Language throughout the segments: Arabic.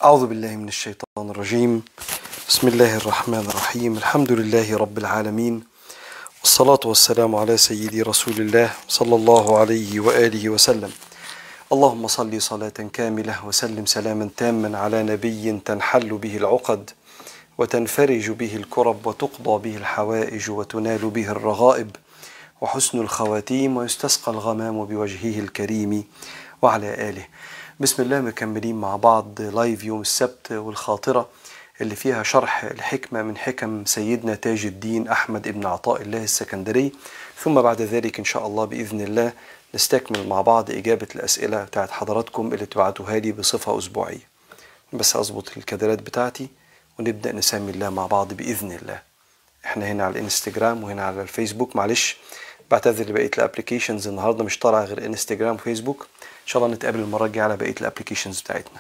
أعوذ بالله من الشيطان الرجيم. بسم الله الرحمن الرحيم. الحمد لله رب العالمين، والصلاة والسلام على سيدي رسول الله صلى الله عليه وآله وسلم. اللهم صل صلاة كاملة وسلم سلاما تاما على نبي تنحل به العقد وتنفرج به الكرب وتقضى به الحوائج وتنال به الرغائب وحسن الخواتيم ويستسقى الغمام بوجهه الكريم وعلى آله. بسم الله، مكملين مع بعض لايف يوم السبت والخاطرة اللي فيها شرح الحكمة من حكم سيدنا تاج الدين أحمد بن عطاء الله السكندري، ثم بعد ذلك إن شاء الله بإذن الله نستكمل مع بعض إجابة الأسئلة بتاعت حضراتكم اللي تبعتوها لي بصفة أسبوعية. بس أضبط الكادرات بتاعتي ونبدأ نسمي الله مع بعض بإذن الله. احنا هنا على الانستجرام وهنا على الفيسبوك. معلش بعتذر لبقية الابليكيشنز، النهاردة مش طالع غير انستجرام وفيسبوك. ان شاء الله نتقابل المرة الجاية على بقية الابليكيشنز بتاعتنا.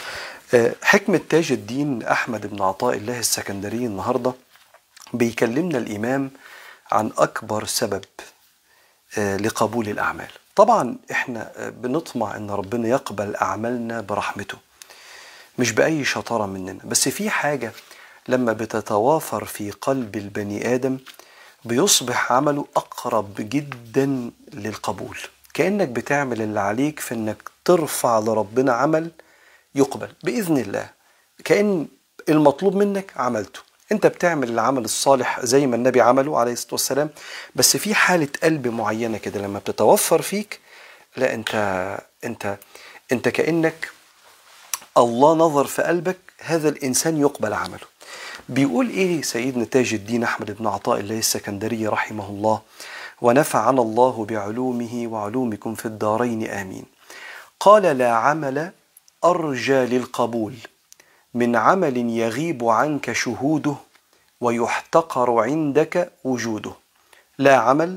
حكمة تاج الدين أحمد بن عطاء الله السكندري النهاردة بيكلمنا الإمام عن أكبر سبب لقبول الأعمال. طبعا احنا بنطمع ان ربنا يقبل أعمالنا برحمته، مش بأي شطارة مننا، بس في حاجة لما بتتوافر في قلب البني آدم بيصبح عمله أقرب جدا للقبول. كأنك بتعمل اللي عليك في انك ترفع لربنا عمل يقبل بإذن الله، كأن المطلوب منك عملته. انت بتعمل العمل الصالح زي ما النبي عمله عليه الصلاة والسلام، بس في حالة قلب معينة كده لما بتتوفر فيك، لا انت كأنك الله نظر في قلبك هذا الإنسان يقبل عمله. بيقول ايه سيدنا تاج الدين أحمد بن عطاء الله السكندري رحمه الله، ونفعنا الله بعلومه وعلومكم في الدارين آمين. قال: لا عمل أرجى للقبول من عمل يغيب عنك شهوده ويحتقر عندك وجوده. لا عمل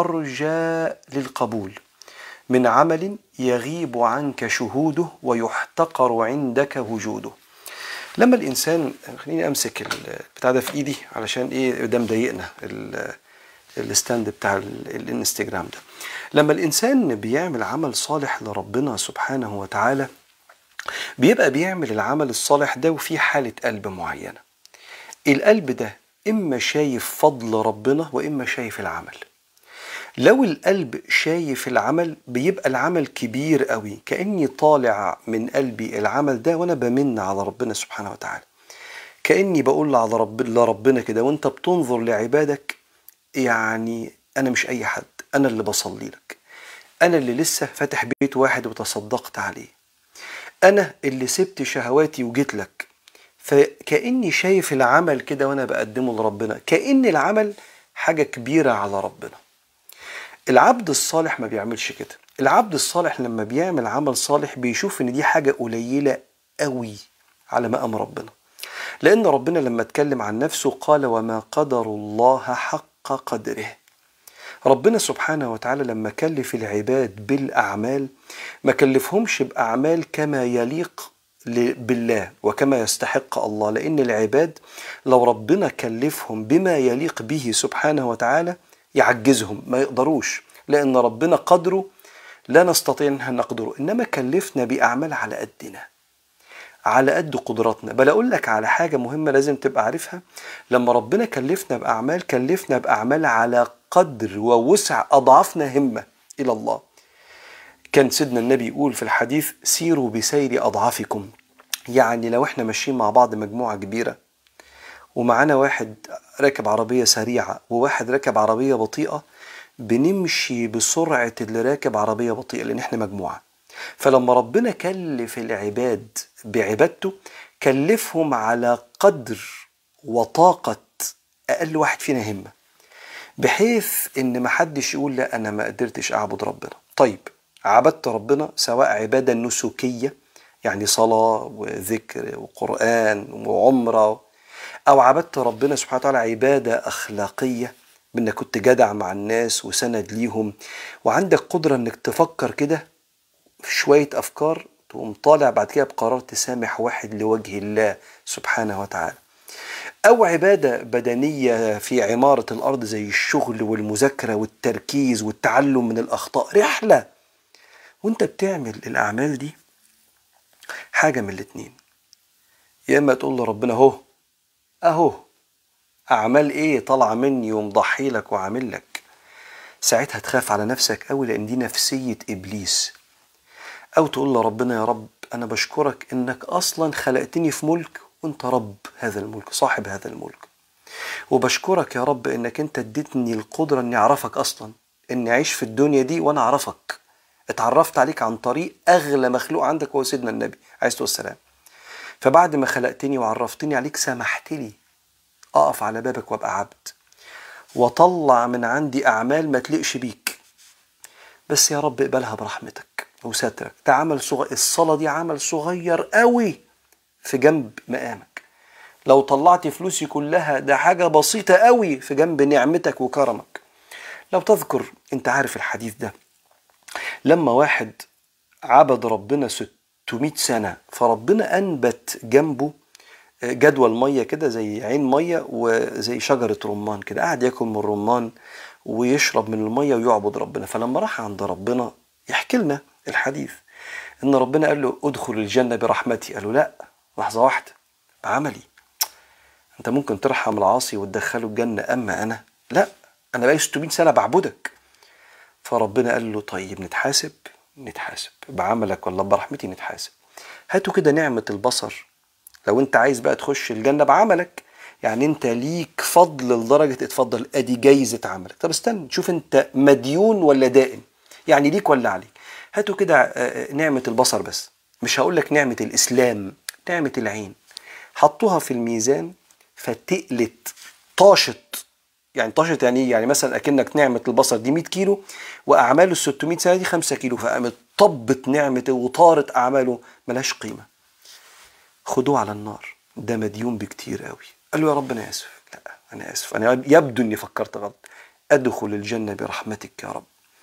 أرجى للقبول من عمل يغيب عنك شهوده ويحتقر عندك وجوده. لما الإنسان، خليني أمسك البتاع ده في إيدي علشان إيه ده مضايقنا، الستاند بتاع الانستجرام ده. لما الإنسان بيعمل عمل صالح لربنا سبحانه وتعالى بيبقى بيعمل العمل الصالح ده وفي حالة قلب معينة. القلب ده إما شايف فضل ربنا وإما شايف العمل. لو القلب شايف العمل بيبقى العمل كبير قوي، كأني طالع من قلبي العمل ده وأنا بمن على ربنا سبحانه وتعالى، كأني بقول على ربنا كده وانت بتنظر لعبادك، يعني أنا مش أي حد، أنا اللي بصلي لك، أنا اللي لسه فاتح بيت واحد وتصدقت عليه، أنا اللي سبت شهواتي وجيت لك. فكأني شايف العمل كده وأنا بقدمه لربنا، كأن العمل حاجة كبيرة على ربنا. العبد الصالح ما بيعملش كده. العبد الصالح لما بيعمل عمل صالح بيشوف ان دي حاجة قليلة قوي على مقام ربنا، لأن ربنا لما اتكلم عن نفسه قال: وما قدر الله حق قدره. ربنا سبحانه وتعالى لما كلف العباد بالأعمال ما كلفهمش بأعمال كما يليق بالله وكما يستحق الله، لأن العباد لو ربنا كلفهم بما يليق به سبحانه وتعالى يعجزهم، ما يقدروش، لأن ربنا قدره لا نستطيع أن نقدره، إنما كلفنا بأعمال على قدنا، على قد قدراتنا. بل أقول لك على حاجة مهمة لازم تبقى عارفها: لما ربنا كلفنا بأعمال كلفنا بأعمال على قدر ووسع أضعافنا همة إلى الله. كان سيدنا النبي يقول في الحديث: سيروا بسير أضعافكم. يعني لو احنا ماشيين مع بعض مجموعة كبيرة ومعانا واحد راكب عربية سريعة وواحد راكب عربية بطيئة، بنمشي بسرعة اللي راكب عربية بطيئة لأن احنا مجموعة. فلما ربنا كلف العباد بعبادته كلفهم على قدر وطاقة أقل واحد فينا همة، بحيث إن محدش يقول لا أنا ما قدرتش أعبد ربنا. طيب، عبدت ربنا سواء عبادة نسكية يعني صلاة وذكر وقرآن وعمرة، أو عبدت ربنا سبحانه وتعالى عبادة أخلاقية بأنك كنت جدع مع الناس وسند ليهم وعندك قدرة أنك تفكر كده في شوية أفكار تقوم طالع بعد كده بقرار تسامح واحد لوجه الله سبحانه وتعالى، أو عبادة بدنية في عمارة الأرض زي الشغل والمذاكرة والتركيز والتعلم من الأخطاء، رحلة. وانت بتعمل الأعمال دي حاجة من الاتنين: يا اما تقول لربنا اهو اعمال ايه طالعه مني ومضحي لك وعامل لك. ساعتها تخاف على نفسك قوي، لان دي نفسيه ابليس. او تقول لربنا يا رب انا بشكرك انك اصلا خلقتني في ملك، وانت رب هذا الملك، صاحب هذا الملك. وبشكرك يا رب انك انت اديتني القدره اني اعرفك اصلا، اني اعيش في الدنيا دي وانا اعرفك. اتعرفت عليك عن طريق اغلى مخلوق عندك وهو سيدنا النبي عليه الصلاه والسلام. فبعد ما خلقتني وعرفتني عليك سمحت لي اقف على بابك وابقى عبد، وطلع من عندي اعمال ما تليقش بيك. بس يا رب اقبلها برحمتك وسترك. ده عمل صغير، الصلاة دي عمل صغير قوي في جنب مقامك. لو طلعت فلوسي كلها ده حاجة بسيطة قوي في جنب نعمتك وكرمك. لو تذكر، انت عارف الحديث ده، لما واحد عبد ربنا 600 سنة فربنا أنبت جنبه جدول مية كده، زي عين مية وزي شجرة رمان كده، قاعد ياكل من الرمان ويشرب من المية ويعبد ربنا. فلما راح عند ربنا يحكي لنا الحديث ان ربنا قال له ادخل الجنة برحمتي. قال له لا، لحظة واحدة، بعملي. انت ممكن ترحم العاصي وتدخله الجنة، اما انا لا، انا بقى 600 سنة بعبدك. فربنا قال له طيب نتحاسب بعملك ولا برحمتي؟ نتحاسب. هاتوا كده نعمة البصر، لو انت عايز بقى تخش الجنة بعملك، يعني انت ليك فضل لدرجة اتفضل ادي جايزة عملك. طب استنى شوف انت مديون ولا دائن، يعني ليك ولا عليك. هاتوا كده نعمة البصر بس، مش هقولك نعمة الإسلام، نعمة العين. حطوها في الميزان فتقلت، طاشت. يعني طاشت يعني ايه؟ يعني مثلا اكنك نعمة البصر دي 100 كيلو واعماله ال 600 سنة دي 5 كيلو، فقامت طبت نعمته وطارت اعماله ملهاش قيمة. خدوه على النار، ده مديون بكتير قوي. قال له يا رب انا اسف. لا انا اسف، انا يبدو اني فكرت غلط. ادخل الجنة برحمتك يا رب.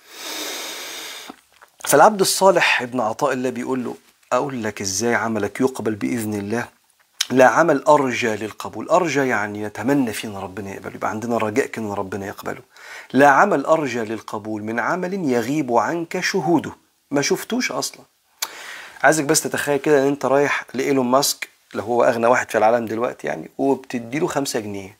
فالعبد الصالح ابن عطاء الله بيقول له اقول لك ازاي عملك يقبل باذن الله. لا عمل ارجى للقبول، ارجى يعني نتمنى فينا ربنا يقبله، يبقى عندنا رجاء كده ربنا يقبله. لا عمل ارجى للقبول من عمل يغيب عنك شهوده، ما شفتوش اصلا. عايزك بس تتخيل كده ان انت رايح لايلون ماسك، اللي هو اغنى واحد في العالم دلوقتي يعني، وبتديله 5 جنيه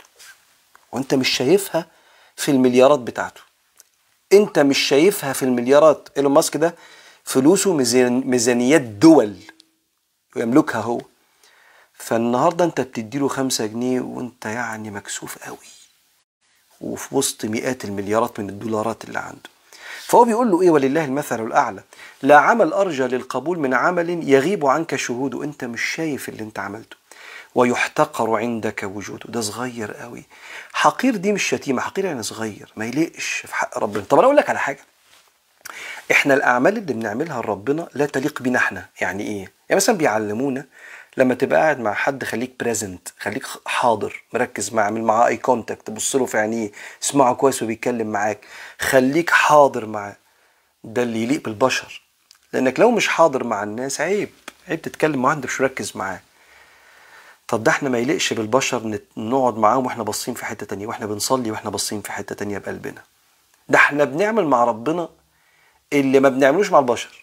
وانت مش شايفها في المليارات بتاعته. انت مش شايفها في المليارات. ايلون ماسك ده فلوسه ميزانيات دول ويملكها هو. فالنهارده انت بتديله 5 جنيه وانت يعني مكسوف قوي، وفي وسط مئات المليارات من الدولارات اللي عنده. فهو بيقول له ايه؟ ولله المثل الاعلى. لا عمل ارجى للقبول من عمل يغيب عنك شهوده، انت مش شايف اللي انت عملته. ويحتقر عندك وجوده، ده صغير قوي. حقير دي مش شتيمه، حقير يعني صغير ما يليقش في حق ربنا. طب انا اقول لك على حاجه، احنا الاعمال اللي بنعملها لربنا لا تليق بينا احنا. يعني ايه؟ يعني مثلا بيعلمونا لما تبقى قاعد مع حد خليك بريزنت، خليك حاضر مركز معاه، اعمل معاه اي كونتاكت، تبص له في عينيه، اسمعه كويس وبيتكلم معاك، خليك حاضر معاه. ده اللي يليق بالبشر، لانك لو مش حاضر مع الناس عيب تتكلم معاه انت مش مركز معاه. طب ده احنا ما يليقش بالبشر نقعد معاهم واحنا باصين في حته تانية، واحنا بنصلي واحنا باصين في حته تانية بقلبنا. ده احنا بنعمل مع ربنا اللي ما بنعملوش مع البشر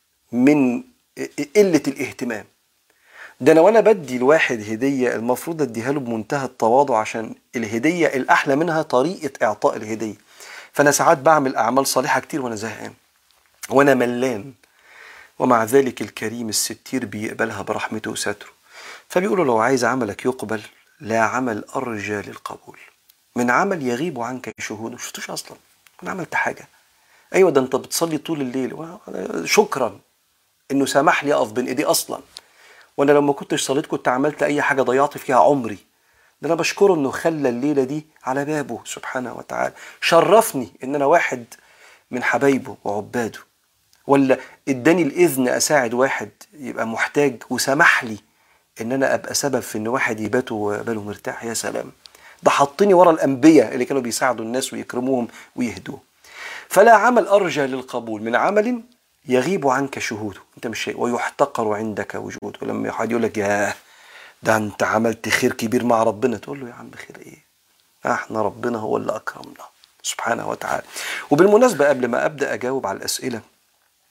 من قله الاهتمام. ده انا وانا بدي الواحد هديه المفروض اديها له بمنتهى التواضع، عشان الهديه الاحلى منها طريقه اعطاء الهديه. فانا ساعات بعمل اعمال صالحه كتير وانا زهقان وانا ملان، ومع ذلك الكريم الستير بيقبلها برحمته وستره. فبيقولوا لو عايز عملك يقبل، لا عمل ارجى للقبول من عمل يغيب عنك شهوده، شفتوش اصلا انا عملت حاجه. ايوه ده انت بتصلي طول الليل، شكرا انه سمح لي اقف بين ايدي اصلا، وانا لو ما كنتش صليت كنت عملت اي حاجه ضيعت فيها عمري. ده انا بشكره انه خلى الليله دي على بابه سبحانه وتعالى، شرفني ان انا واحد من حبايبه وعباده، ولا اداني الاذن اساعد واحد يبقى محتاج وسمح لي ان انا ابقى سبب في ان واحد يبات وباله مرتاح. يا سلام، ده حطني ورا الانبياء اللي كانوا بيساعدوا الناس ويكرموهم ويهدوهم. فلا عمل ارجى للقبول من عمل يغيب عنك شهوده، انت مش شيء، ويحتقر عندك وجوده. ولما حد يقول لك يا ده انت عملت خير كبير مع ربنا، تقول له يا عم خير ايه؟ احنا ربنا هو اللي اكرمنا سبحانه وتعالى. وبالمناسبه قبل ما ابدا اجاوب على الاسئله،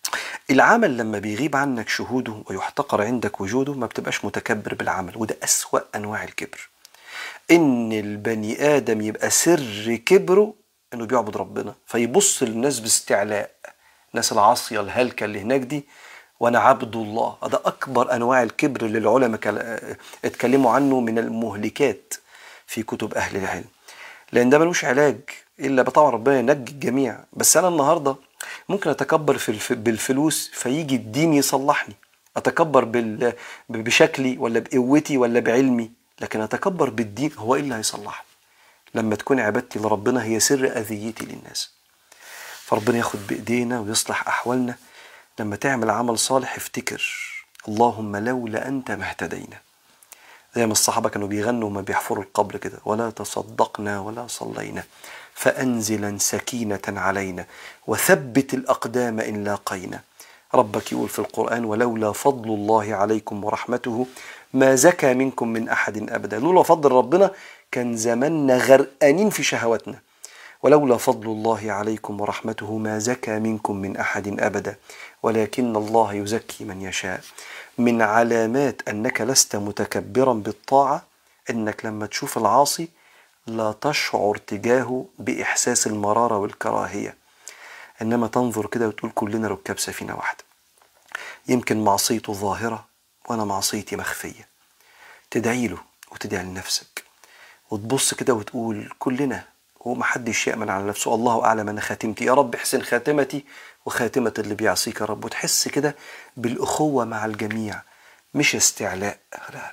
العمل لما بيغيب عنك شهوده ويحتقر عندك وجوده ما بتبقاش متكبر بالعمل، وده أسوأ أنواع الكبر. إن البني آدم يبقى سر كبره إنه بيعبد ربنا، فيبص للناس باستعلاء، الناس العاصية الهلكة اللي هناك دي، وأنا عبد الله. هذا أكبر أنواع الكبر اللي العلماء اتكلموا عنه من المهلكات في كتب أهل العلم، لأن ده ملوش علاج إلا طبعا ربنا ينجي الجميع. بس أنا النهاردة ممكن أتكبر بالفلوس فيجي الدين يصلحني، أتكبر بشكلي ولا بقوتي ولا بعلمي، لكن أتكبر بالدين هو إيه اللي هيصلحني؟ لما تكون عبادتي لربنا هي سر أذيتي للناس. فربنا ياخد بإيدينا ويصلح أحوالنا. لما تعمل عمل صالح افتكر اللهم لولا أنت ما اهتدينا، زي ما الصحابة كانوا بيغنوا وما بيحفروا القبر كده، ولا تصدقنا ولا صلينا فأنزلا سكينة علينا وثبت الأقدام إن لاقينا. ربك يقول في القرآن ولولا فضل الله عليكم ورحمته ما زكى منكم من أحد أبدا. لولا فضل ربنا كان زماننا غرقانين في شهواتنا. ولولا فضل الله عليكم ورحمته ما زكى منكم من أحد أبدا ولكن الله يزكي من يشاء. من علامات أنك لست متكبرا بالطاعة أنك لما تشوف العاصي لا تشعر تجاهه بإحساس المرارة والكراهية، إنما تنظر كده وتقول كلنا ركاب سفينة واحدة. يمكن معصيته ظاهرة وأنا معصيتي مخفية، تدعي له وتدعي لنفسك وتبص كده وتقول كلنا، ومحدش يأمن على نفسه. الله أعلم أنا خاتمتي، يا رب احسن خاتمتي وخاتمة اللي بيعصيك يا رب. وتحس كده بالأخوة مع الجميع، مش استعلاء، لا،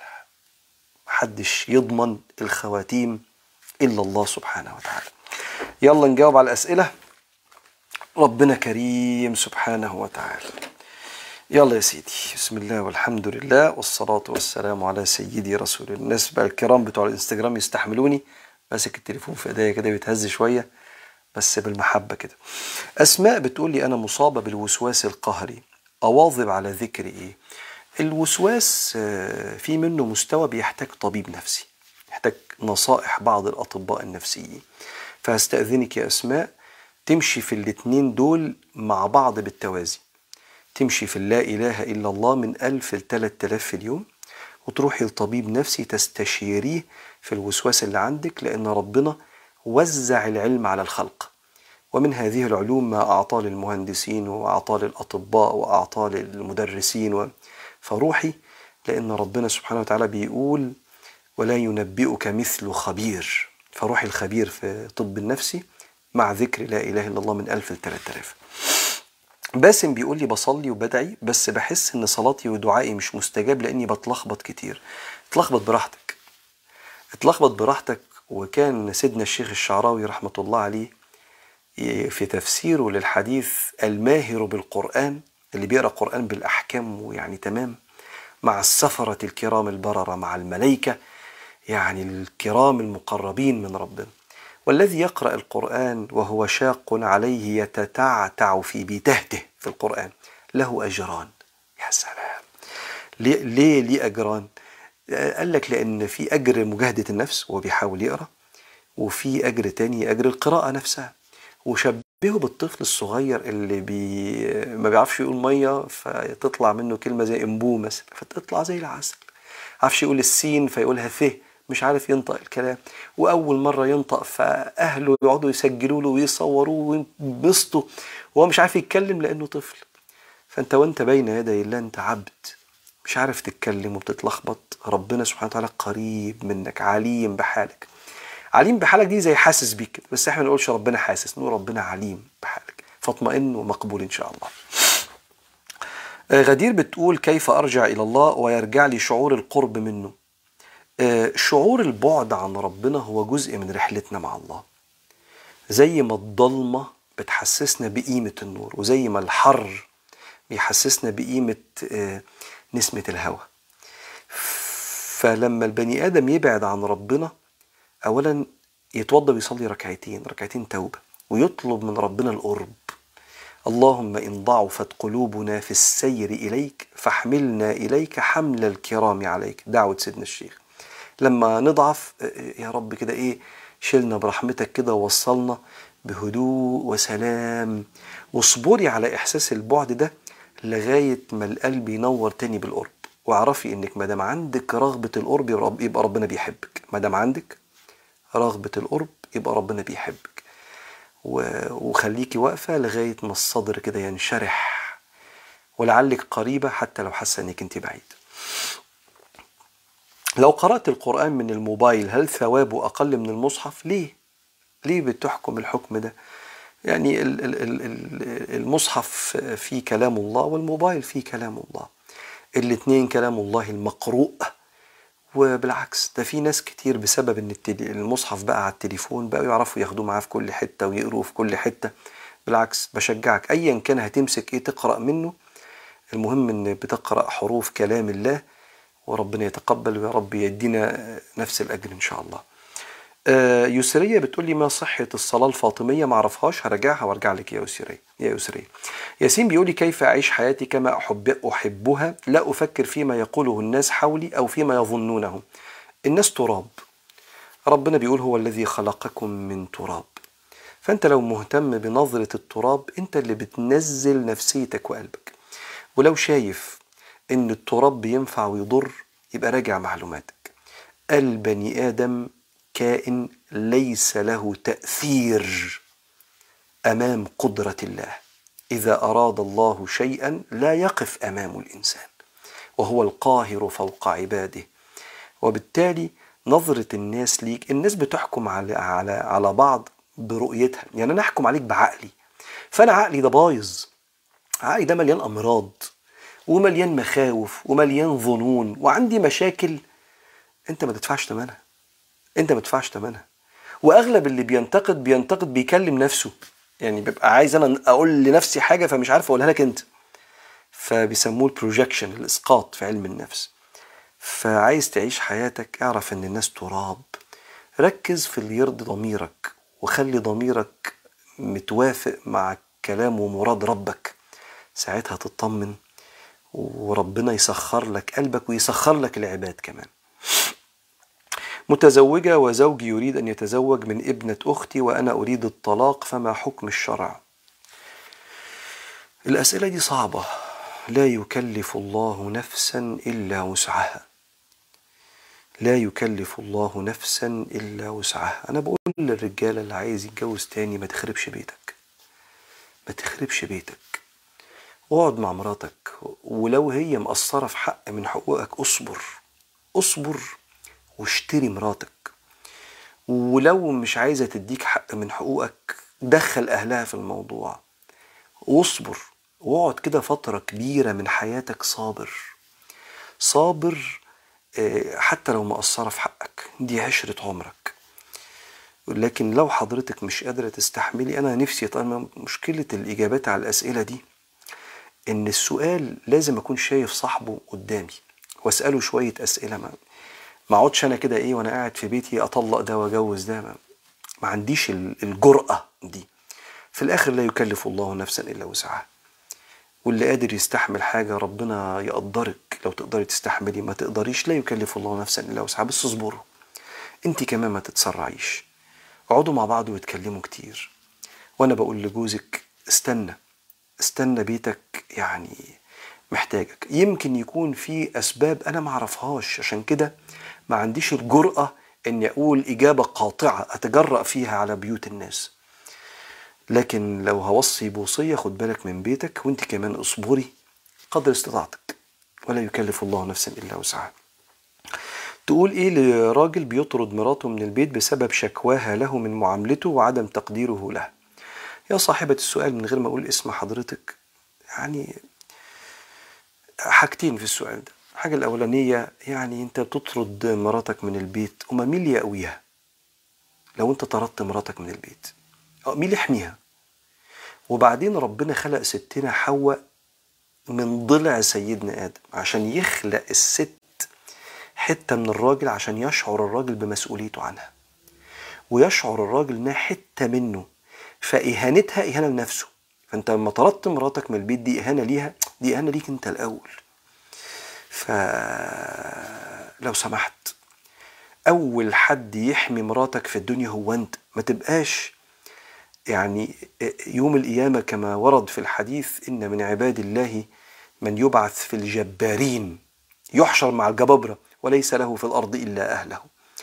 محدش يضمن الخواتيم إلا الله سبحانه وتعالى. يلا نجاوب على الأسئلة. ربنا كريم سبحانه وتعالى. يلا يا سيدي، بسم الله والحمد لله والصلاة والسلام على سيدي رسول الله. الناس بقى الكرام بتوع الانستجرام يستحملوني، ماسك التليفون في ايديا كده بيتهز شوية بس بالمحبة كده. أسماء بتقول لي أنا مصابة بالوسواس القهري، أواظب على ذكر إيه؟ الوسواس في منه مستوى بيحتاج طبيب نفسي، يحتاج نصائح بعض الأطباء النفسيين. فهستأذنك يا أسماء تمشي في الاتنين دول مع بعض بالتوازي. تمشي في اللا إله إلا الله من 1000 ل 3000 في اليوم، وتروحي لطبيب نفسي تستشيريه في الوسواس اللي عندك، لأن ربنا وزع العلم على الخلق، ومن هذه العلوم ما أعطى للمهندسين وأعطى للأطباء وأعطى للمدرسين فروحي، لأن ربنا سبحانه وتعالى بيقول ولا ينبئك مثل خبير. فروحي الخبير في طب النفسي مع ذكر لا إله إلا الله من 1000 ل 3000. باسم بيقول لي بصلي وبدعي بس بحس ان صلاتي ودعائي مش مستجاب لاني بتلخبط كتير. اتلخبط براحتك، اتلخبط براحتك. وكان سيدنا الشيخ الشعراوي رحمة الله عليه في تفسيره للحديث الماهر بالقرآن، اللي بيقرأ قرآن بالأحكام ويعني تمام، مع السفرة الكرام البررة، مع الملائكة يعني الكرام المقربين من ربنا. والذي يقرأ القرآن وهو شاق عليه يتتعتع في بتهته في القرآن له أجران. يا سلام، ليه أجران؟ قال لك لأن في أجر مجاهدة النفس وهو بيحاول يقرأ، وفي أجر تاني أجر القراءة نفسها. وشبهه بالطفل الصغير اللي ما بيعرفش يقول مية فتطلع منه كلمة زي انبو مثلا فتطلع زي العسل، عارفش يقول السين فيقولها ث، مش عارف ينطق الكلام، وأول مرة ينطق فأهله يقعدوا يسجلوا له ويصوروه وينبسطوا وهو مش عارف يتكلم لأنه طفل. فأنت وأنت بين يدي الله أنت عبد مش عارف تتكلم وبتتلخبط، ربنا سبحانه وتعالى قريب منك، عليم بحالك. عليم بحالك دي زي حاسس بيك، بس احنا ما نقولش ربنا حاسس، نقول ربنا عليم بحالك، فاطمئن ومقبول إن شاء الله. غدير بتقول كيف أرجع إلى الله ويرجع لي شعور القرب منه؟ شعور البعد عن ربنا هو جزء من رحلتنا مع الله، زي ما الضلمة بتحسسنا بقيمة النور، وزي ما الحر بيحسسنا بقيمة نسمة الهواء. فلما البني آدم يبعد عن ربنا أولا يتوضى ويصلي ركعتين توبة، ويطلب من ربنا القرب. اللهم إن ضعفت قلوبنا في السير إليك فاحملنا إليك حمل الكرام عليك، دعوة سيدنا الشيخ. لما نضعف يا رب كده شلنا برحمتك كده ووصلنا بهدوء وسلام. واصبري على إحساس البعد ده لغاية ما القلب ينور تاني بالقرب. واعرفي انك ما دام عندك رغبة القرب يبقى ربنا بيحبك. ما دام عندك رغبة القرب يبقى ربنا بيحبك. وخليكي واقفة لغاية ما الصدر كده ينشرح، ولعلك قريبة حتى لو حاسة انك انت بعيد. لو قرأت القرآن من الموبايل هل ثوابه أقل من المصحف؟ ليه بتحكم الحكم ده؟ يعني المصحف فيه كلام الله والموبايل فيه كلام الله، الاتنين كلام الله المقروء. وبالعكس ده في ناس كتير بسبب ان المصحف بقى على التليفون بقى يعرفوا ياخدوه معاه في كل حتة ويقروا في كل حتة. بالعكس بشجعك ايا كان هتمسك ايه تقرأ منه، المهم ان بتقرأ حروف كلام الله، وربنا يتقبل ويا رب يدينا نفس الأجر إن شاء الله. يسرية بتقول لي ما صحة الصلاة الفاطمية؟ ما اعرفهاش، هرجعها وارجع لك يا يسرية. ياسين بيقول لي كيف أعيش حياتي كما أحبها، لا أفكر فيما يقوله الناس حولي أو فيما يظنونه. الناس تراب، ربنا بيقول هو الذي خلقكم من تراب. فأنت لو مهتم بنظرة التراب أنت اللي بتنزل نفسيتك وقلبك. ولو شايف ان التراب بينفع ويضر يبقى راجع معلوماتك. البني آدم كائن ليس له تأثير أمام قدرة الله. إذا أراد الله شيئا لا يقف أمام الإنسان، وهو القاهر فوق عباده. وبالتالي نظرة الناس ليك، الناس بتحكم على بعض برؤيتها. يعني أنا أحكم عليك بعقلي، فأنا عقلي ده بايظ، عقلي ده مليان أمراض ومليان مخاوف ومليان ظنون وعندي مشاكل. انت ما تدفعش ثمنها. واغلب اللي بينتقد بيكلم نفسه، يعني بيبقى عايز انا اقول لنفسي حاجه فمش عارف اقولها لك انت، فبيسموه البروجكشن، الاسقاط في علم النفس. فعايز تعيش حياتك اعرف ان الناس تراب. ركز في اللي يرضي ضميرك، وخلي ضميرك متوافق مع كلام ومراد ربك، ساعتها تطمن وربنا يسخر لك قلبك ويسخر لك العباد كمان. متزوجة وزوجي يريد أن يتزوج من ابنة أختي وأنا أريد الطلاق، فما حكم الشرع؟ الأسئلة دي صعبة. لا يكلف الله نفسا إلا وسعها. لا يكلف الله نفسا إلا وسعها. أنا بقول للرجال اللي عايز يتجوز تاني ما تخربش بيتك، ما تخربش بيتك. اقعد مع مراتك، ولو هي مقصرة في حق من حقوقك اصبر واشتري مراتك. ولو مش عايزة تديك حق من حقوقك دخل أهلها في الموضوع واصبر، واقعد كده فترة كبيرة من حياتك صابر حتى لو مقصرة في حقك، دي عشرة عمرك. لكن لو حضرتك مش قادرة تستحملي، أنا نفسي طبعا مشكلة الإجابات على الأسئلة دي إن السؤال لازم أكون شايف صاحبه قدامي وأسأله شوية أسئلة. ما اقعدش أنا كده وأنا قاعد في بيتي أطلق ده وأجوز ده، ما عنديش الجرأة دي. في الآخر لا يكلف الله نفسا إلا وسعها. واللي قادر يستحمل حاجة ربنا يقدرك لو تقدري تستحملي، ما تقدريش لا يكلف الله نفسا إلا وسعها. بس اصبروا، انت كمان ما تتسرعيش، اقعدوا مع بعض واتكلموا كتير. وانا بقول لجوزك استنى بيتك يعني محتاجك. يمكن يكون في أسباب أنا ما أعرفهاش، عشان كده ما عنديش الجرأة أني أقول إجابة قاطعة أتجرأ فيها على بيوت الناس. لكن لو هوصي بوصية خد بالك من بيتك، وانت كمان اصبري قدر استطاعتك، ولا يكلف الله نفسا إلا وسعها. تقول إيه لراجل بيطرد مراته من البيت بسبب شكواها له من معاملته وعدم تقديره له؟ يا صاحبة السؤال، من غير ما أقول اسم حضرتك، يعني حاجتين في السؤال ده. الحاجة الأولانية، يعني أنت بتطرد مراتك من البيت، وما مين اللي يقويها؟ لو أنت طردت مراتك من البيت مين اللي يحميها؟ وبعدين ربنا خلق ستنا حواء من ضلع سيدنا آدم عشان يخلق الست حتة من الراجل، عشان يشعر الراجل بمسؤوليته عنها، ويشعر الراجل انها حتة منه، فإهانتها إهانة لنفسه. فأنت لما طردت مراتك من البيت دي إهانة ليها، دي إهانة ليك أنت الأول. فلو سمحت، أول حد يحمي مراتك في الدنيا هو أنت. ما تبقاش يعني يوم القيامة كما ورد في الحديث إن من عباد الله من يبعث في الجبارين، يحشر مع الجبابرة وليس له في الأرض إلا أهله.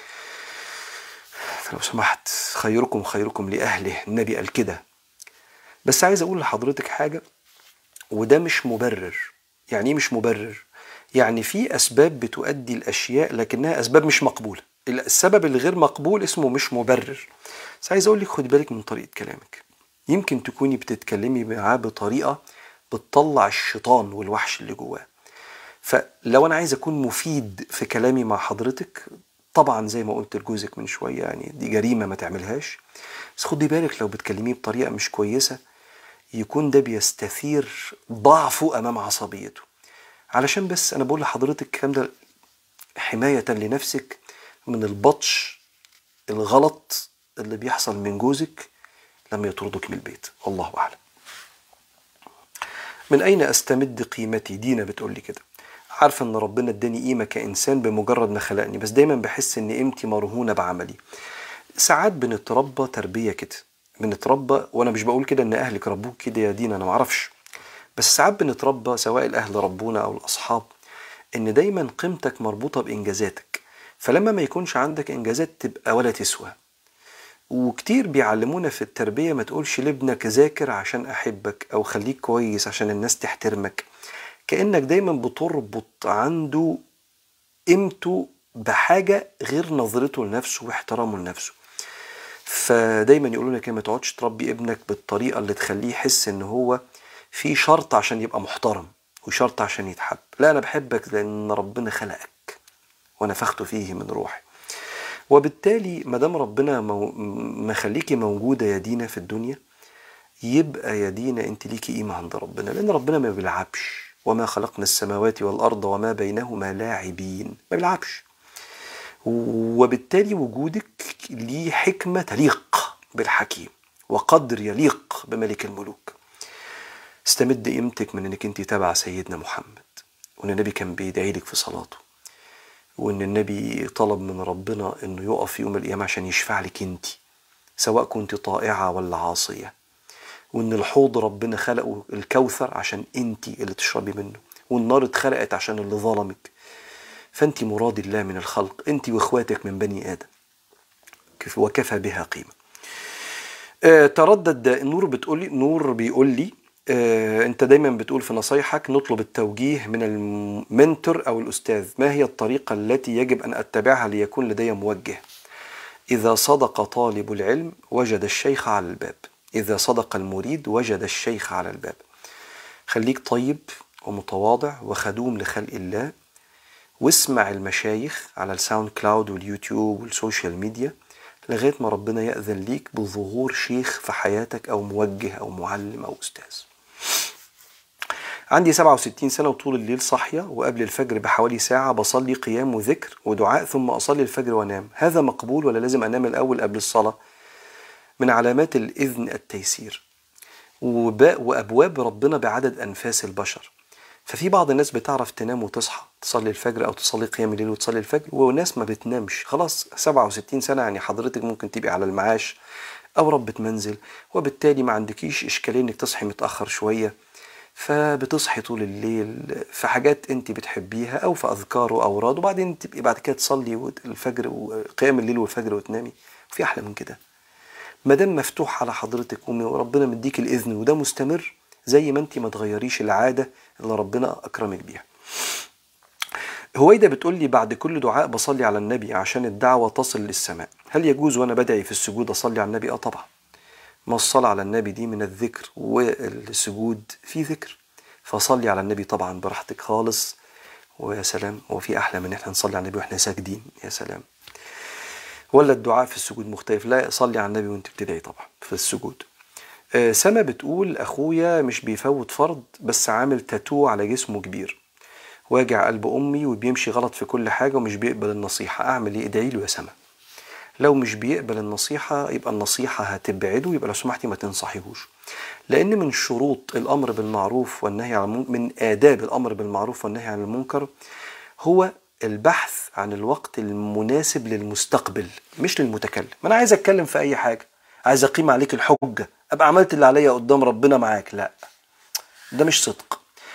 فلو سمحت خيركم خيركم لأهله، النبي قال كده. بس عايز أقول لحضرتك حاجة، وده مش مبرر. يعني إيه مش مبرر؟ يعني في أسباب بتؤدي الأشياء لكنها أسباب مش مقبولة. السبب اللي غير مقبول اسمه مش مبرر. بس عايز أقول لك خد بالك من طريقة كلامك. يمكن تكوني بتتكلمي معاه بطريقة بتطلع الشيطان والوحش اللي جواه. فلو أنا عايز أكون مفيد في كلامي مع حضرتك، طبعا زي ما قلت لجوزك من شوية، يعني دي جريمة ما تعملهاش. بس خدي بالك لو بتكلميه بطريقة مش كويسة يكون ده بيستثير ضعفه أمام عصبيته. علشان بس أنا بقول لحضرتك الكلام ده حماية لنفسك من البطش الغلط اللي بيحصل من جوزك لما يطردك من البيت. والله أعلم. من أين أستمد قيمتي؟ دينا بتقول لي كده. عارفة أن ربنا اداني قيمة كإنسان بمجرد ما خلقني، بس دايما بحس أن قيمتي مرهونة بعملي. ساعات بنتربى تربية كده، بنتربى، وأنا مش بقول كده أن أهلك ربوك كده يا دينا، أنا معرفش، بس ساعات بنتربى سواء الأهل ربونا أو الأصحاب إن دايما قيمتك مربوطة بإنجازاتك، فلما ما يكونش عندك إنجازات تبقى ولا تسوى. وكتير بيعلمونا في التربية ما تقولش لابنك ذاكر عشان أحبك أو خليك كويس عشان الناس تحترمك، كأنك دايما بتربط عنده قيمته بحاجة غير نظرته لنفسه واحترامه لنفسه. فدايما يقولون لك ما تقعدش تربي ابنك بالطريقة اللي تخليه يحس ان هو في شرط عشان يبقى محترم وشرط عشان يتحب. لا، انا بحبك لان ربنا خلقك ونفخت فيه من روحي. وبالتالي ما دام ربنا مخليكي موجودة يا دينا في الدنيا، يبقى يا دينا انت ليكي قيمة عند ربنا، لان ربنا ما بيلعبش. وما خلقنا السماوات والارض وما بينهما لاعبين، ما بيلعبش. وبالتالي وجودك ليه حكمة تليق بالحكيم وقدر يليق بملك الملوك. استمد قيمتك من انك انت تابع سيدنا محمد، وان النبي كان بيدعي لك في صلاته، وان النبي طلب من ربنا انه يقف يوم القيامة عشان يشفع لك انت سواء كنت طائعة ولا عاصية، وان الحوض ربنا خلقه الكوثر عشان انت اللي تشربي منه، والنار اتخلقت عشان اللي ظلمك. فانت مراد الله من الخلق، انت واخواتك من بني ادم، وكفى بها قيمة. تردد نور بيقول لي انت دايما بتقول في نصايحك نطلب التوجيه من المنتور او الاستاذ، ما هي الطريقة التي يجب ان اتبعها ليكون لدي موجه؟ اذا صدق طالب العلم وجد الشيخ على الباب، اذا صدق المريد وجد الشيخ على الباب. خليك طيب ومتواضع وخدوم لخلق الله، واسمع المشايخ على الساوند كلاود واليوتيوب والسوشيال ميديا لغاية ما ربنا يأذن ليك بظهور شيخ في حياتك أو موجه أو معلم أو أستاذ. عندي 67 سنة وطول الليل صاحية، وقبل الفجر بحوالي ساعة بصلي قيام وذكر ودعاء ثم أصلي الفجر وأنام، هذا مقبول ولا لازم أنام الأول قبل الصلاة؟ من علامات الإذن التيسير، وأبواب ربنا بعدد أنفاس البشر. ففي بعض الناس بتعرف تنام وتصحى تصلي الفجر أو تصلي قيام الليل وتصلي الفجر، وناس ما بتنامش. خلاص 67 سنة يعني حضرتك ممكن تبقي على المعاش أو ربة منزل، وبالتالي ما عندكيش إشكالية إنك تصحي متأخر شوية، فبتصحي طول الليل في حاجات أنت بتحبيها أو في أذكار وأوراد، وبعدين تبقي بعد كده تصلي الفجر وقيام الليل والفجر وتنامي. في أحلى من كده؟ ما دام مفتوح على حضرتك وربنا مديك الإذن وده مستمر، زي ما أنت ما تغيريش العادة اللي ربنا أكرمك بيها. هويدا بتقول لي بعد كل دعاء بصلي على النبي عشان الدعوة تصل للسماء، هل يجوز وأنا بدعي في السجود أصلي على النبي؟ طبعا، ما الصلاة على النبي دي من الذكر، والسجود في ذكر، فصلي على النبي طبعا براحتك خالص. ويا سلام، هو في أحلى من إحنا نصلي على النبي وإحنا ساجدين؟ يا سلام. ولا الدعاء في السجود مختلف؟ لا، صلي على النبي وانت بتدعي طبعا في السجود. سما بتقول أخويا مش بيفوت فرض بس عامل تاتو على جسمه كبير، واجع قلب أمي وبيمشي غلط في كل حاجة ومش بيقبل النصيحة، أعمل إيه؟ ادعي له يا سما. لو مش بيقبل النصيحة يبقى النصيحة هتبعده، يبقى لو سمحتي ما تنصحيهوش، لأن من شروط الأمر بالمعروف والنهي عن المنكر، من آداب الأمر بالمعروف والنهي عن المنكر، هو البحث عن الوقت المناسب للمستقبل مش للمتكلم. ما أنا عايز أتكلم في أي حاجة، عايز أقيم عليك الحجة، أبقى عملت اللي عليا قدام ربنا معاك، لا، ده مش صدق.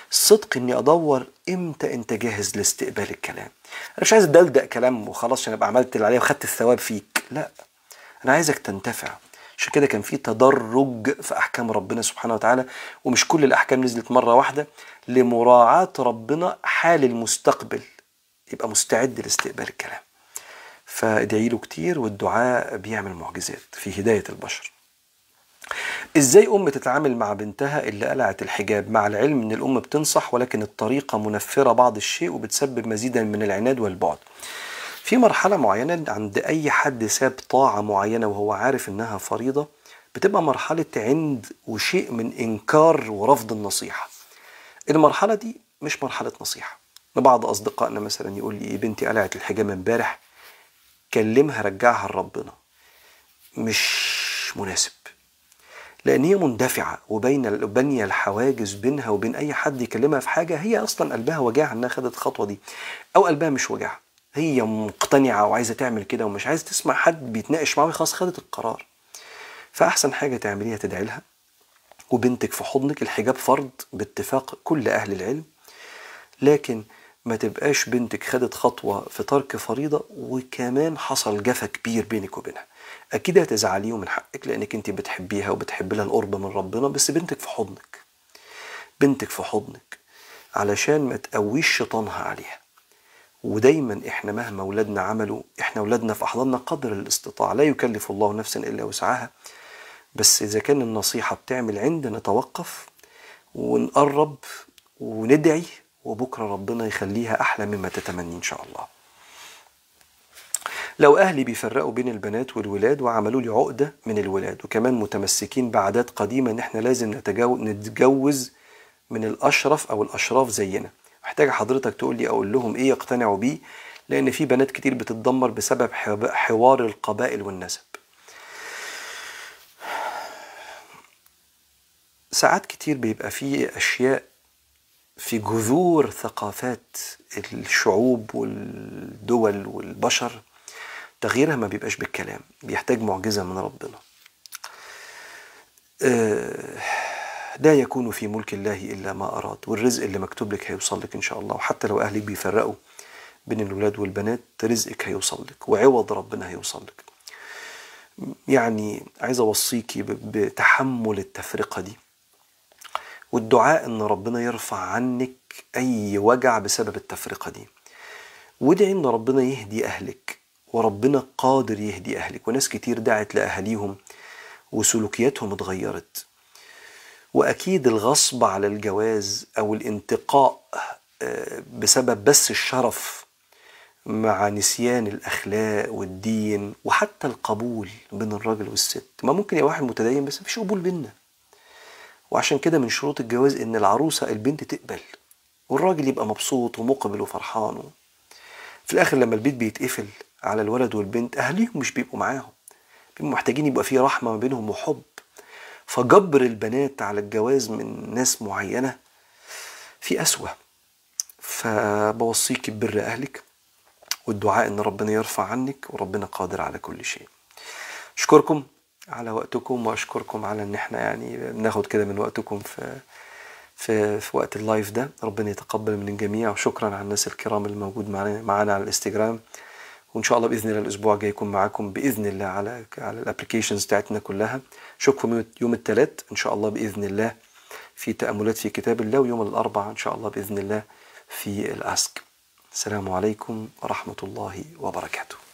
الصدق اني ادور امتى انت جاهز لاستقبال الكلام. انا مش عايز ادلدق كلام وخلاص عشان ابقى عملت اللي عليا وخدت الثواب فيك، لا، انا عايزك تنتفع. عشان كده كان في تدرج في احكام ربنا سبحانه وتعالى، ومش كل الاحكام نزلت مره واحده، لمراعاه ربنا حال المستقبل يبقى مستعد لاستقبال الكلام. فادعي له كتير، والدعاء بيعمل معجزات في هدايه البشر. ازاي ام تتعامل مع بنتها اللي قلعت الحجاب، مع العلم ان الام بتنصح ولكن الطريقه منفره بعض الشيء وبتسبب مزيدا من العناد والبعد؟ في مرحله معينه عند اي حد ساب طاعه معينه وهو عارف انها فريضه، بتبقى مرحله عند وشيء من انكار ورفض النصيحه. المرحله دي مش مرحله نصيحه. بعض اصدقائنا مثلا يقول لي بنتي قلعت الحجاب امبارح، كلمها رجعها لربنا. مش مناسب، لان هي مندفعه وبانيه الحواجز بينها وبين اي حد يكلمها في حاجه هي اصلا قلبها وجعها انها خدت الخطوه دي، او قلبها مش وجعها، هي مقتنعه وعايزه تعمل كده ومش عايزه تسمع حد بيتناقش معاها، خلاص خدت القرار. فاحسن حاجه تعمليها تدعي لها وبنتك في حضنك. الحجاب فرض باتفاق كل اهل العلم، لكن ما تبقاش بنتك خدت خطوه في ترك فريضه وكمان حصل جفا كبير بينك وبينها. اكيد هتزعليه من حقك لانك انت بتحبيها وبتحب لها القرب من ربنا، بس بنتك في حضنك، بنتك في حضنك، علشان ما تقويش شيطانها عليها. ودايما احنا مهما ولادنا عملوا، احنا ولادنا في احضاننا قدر الاستطاعه، لا يكلف الله نفسا الا وسعها. بس اذا كان النصيحه بتعمل عند، نتوقف ونقرب وندعي، وبكره ربنا يخليها احلى مما تتمني ان شاء الله. لو أهلي بيفرقوا بين البنات والولاد وعملوا لي عقدة من الولاد، وكمان متمسكين بعادات قديمة إن إحنا لازم نتجوز من الأشرف أو الأشراف زينا، محتاجة حضرتك تقول لي أقول لهم إيه يقتنعوا بيه، لأن في بنات كتير بتتدمر بسبب حوار القبائل والنسب. ساعات كتير بيبقى فيه أشياء في جذور ثقافات الشعوب والدول والبشر، تغييرها ما بيبقاش بالكلام، بيحتاج معجزة من ربنا. لا يكون في ملك الله إلا ما أراد، والرزق اللي مكتوب لك هيوصل لك إن شاء الله. وحتى لو أهلك بيفرقوا بين الولاد والبنات، رزقك هيوصل لك وعوض ربنا هيوصل لك. يعني عايز أوصيكي بتحمل التفرقة دي، والدعاء إن ربنا يرفع عنك أي وجع بسبب التفرقة دي، وادعي إن ربنا يهدي أهلك، وربنا قادر يهدي أهلك. وناس كتير دعت لأهاليهم وسلوكياتهم اتغيرت. وأكيد الغصب على الجواز أو الانتقاء بسبب بس الشرف مع نسيان الأخلاق والدين وحتى القبول بين الراجل والست. ما ممكن يبقى واحد متدين بس مفيش قبول بينا، وعشان كده من شروط الجواز إن العروسة البنت تقبل والراجل يبقى مبسوط ومقبل وفرحان. في الآخر لما البيت بيتقفل على الولد والبنت، أهليهم مش بيبقوا معاهم، بيبقوا محتاجين يبقى فيه رحمة ما بينهم وحب. فجبر البنات على الجواز من ناس معينة في أسوأ. فبوصيك ببر أهلك والدعاء إن ربنا يرفع عنك، وربنا قادر على كل شيء. أشكركم على وقتكم، وأشكركم على إن احنا يعني بناخد كده من وقتكم في وقت اللايف ده. ربنا يتقبل من الجميع، وشكرا على الناس الكرام اللي موجود معانا على الانستجرام. وإن شاء الله بإذن الله الأسبوع الجاي يكون معاكم بإذن الله على الابليكيشنز بتاعتنا كلها. أشوفكم يوم الثلاث إن شاء الله بإذن الله في تأملات في كتاب الله، ويوم الأربعاء إن شاء الله بإذن الله في الأسك. السلام عليكم ورحمة الله وبركاته.